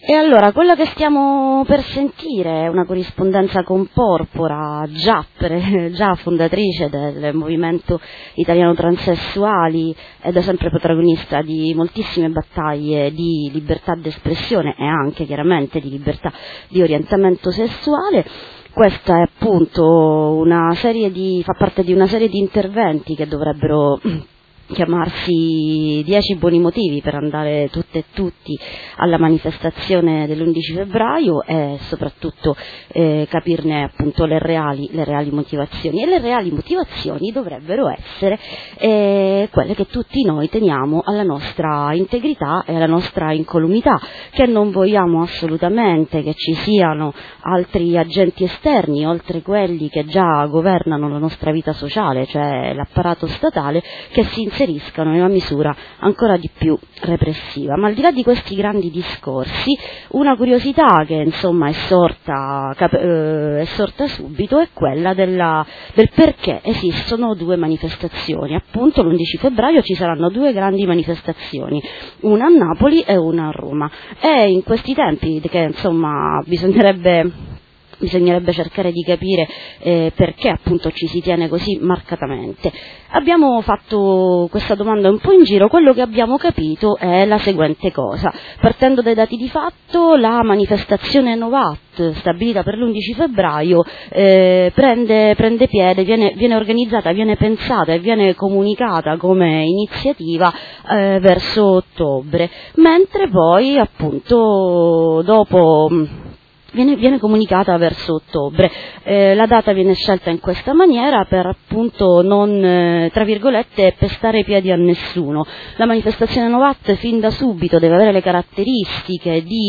E allora, quella che stiamo per sentire è una corrispondenza con Porpora, già fondatrice del movimento italiano transessuali e da sempre protagonista di moltissime battaglie di libertà d'espressione e anche chiaramente di libertà di orientamento sessuale. Questa è appunto fa parte di una serie di interventi che dovrebbero chiamarsi 10 buoni motivi per andare tutte e tutti alla manifestazione dell'11 febbraio e soprattutto capirne appunto le reali motivazioni. E le reali motivazioni dovrebbero essere quelle che tutti noi teniamo alla nostra integrità e alla nostra incolumità, che non vogliamo assolutamente che ci siano altri agenti esterni oltre quelli che già governano la nostra vita sociale, cioè l'apparato statale, che si inseriscano in una misura ancora di più repressiva. Ma al di là di questi grandi discorsi, una curiosità che insomma è sorta subito è quella del perché esistono due manifestazioni. Appunto l'11 febbraio ci saranno due grandi manifestazioni, una a Napoli e una a Roma, e in questi tempi che insomma bisognerebbe cercare di capire perché appunto ci si tiene così marcatamente. Abbiamo fatto questa domanda un po' in giro. Quello che abbiamo capito è la seguente cosa: partendo dai dati di fatto, la manifestazione No VAT stabilita per l'11 febbraio prende piede, viene organizzata, viene pensata e viene comunicata come iniziativa verso ottobre, mentre poi appunto dopo viene comunicata verso ottobre. La data viene scelta in questa maniera per appunto non, tra virgolette, pestare i piedi a nessuno. La manifestazione No VAT fin da subito deve avere le caratteristiche di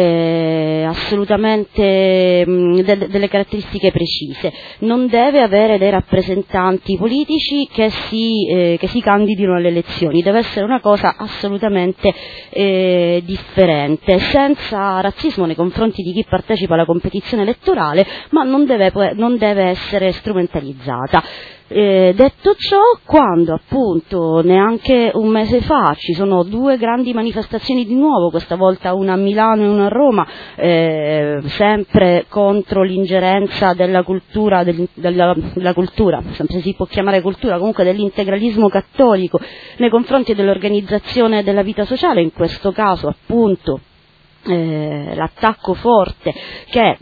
assolutamente delle caratteristiche precise. Non deve avere dei rappresentanti politici che si candidino alle elezioni. Deve essere una cosa assolutamente differente, senza razzismo nei confronti di chi partecipa alla competizione elettorale, ma non deve essere strumentalizzata. Detto ciò, quando appunto neanche un mese fa ci sono due grandi manifestazioni di nuovo, questa volta una a Milano e una a Roma, sempre contro l'ingerenza della cultura, della cultura, sempre si può chiamare cultura, comunque dell'integralismo cattolico nei confronti dell'organizzazione della vita sociale, in questo caso appunto l'attacco forte che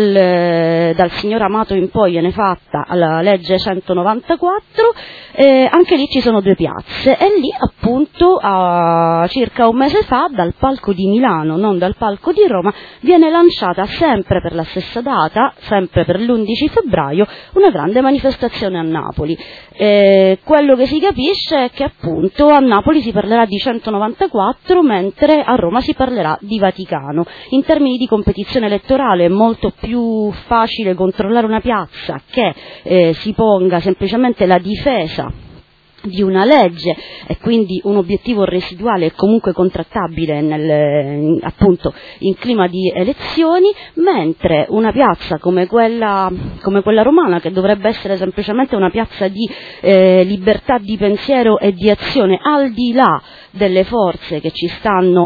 dal signor Amato in poi viene fatta alla legge 194, anche lì ci sono due piazze, e lì appunto circa un mese fa dal palco di Milano, non dal palco di Roma, viene lanciata sempre per la stessa data, sempre per l'11 febbraio, una grande manifestazione a Napoli. Quello che si capisce è che appunto a Napoli si parlerà di 194, mentre a Roma si parlerà di Vaticano. In termini di competizione elettorale è molto più facile controllare una piazza che si ponga semplicemente la difesa di una legge e quindi un obiettivo residuale e comunque contrattabile appunto in clima di elezioni, mentre una piazza come quella romana, che dovrebbe essere semplicemente una piazza di libertà di pensiero e di azione, al di là delle forze che ci stanno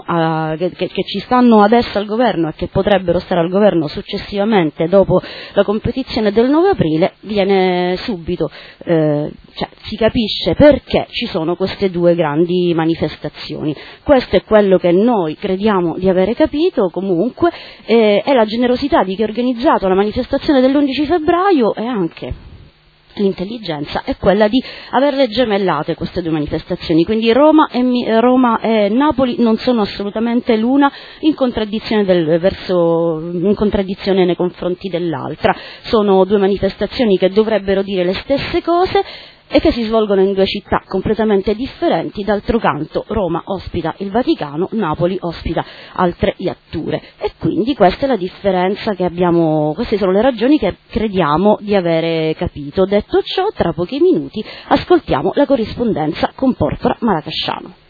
adesso al governo e che potrebbero stare al governo successivamente dopo la competizione del 9 aprile, viene subito si capisce perché ci sono queste due grandi manifestazioni. Questo è quello che noi crediamo di avere capito. Comunque è la generosità di chi ha organizzato la manifestazione dell'11 febbraio e anche l'intelligenza è quella di averle gemellate queste due manifestazioni, quindi Roma e Napoli non sono assolutamente l'una in contraddizione nei confronti dell'altra. Sono due manifestazioni che dovrebbero dire le stesse cose e che si svolgono in due città completamente differenti. D'altro canto Roma ospita il Vaticano, Napoli ospita altre iatture, e quindi questa è la differenza che abbiamo, queste sono le ragioni che crediamo di avere capito. Detto ciò, tra pochi minuti ascoltiamo la corrispondenza con Porpora Maracasciano.